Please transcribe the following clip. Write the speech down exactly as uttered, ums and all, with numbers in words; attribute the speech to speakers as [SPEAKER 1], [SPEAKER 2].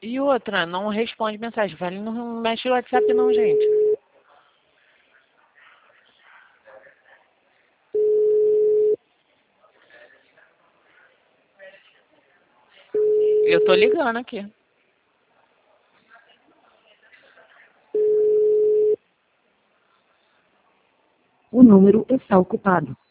[SPEAKER 1] E outra, não responde mensagem. Velho, não mexe no WhatsApp não, gente. Eu tô ligando aqui.
[SPEAKER 2] O número está ocupado.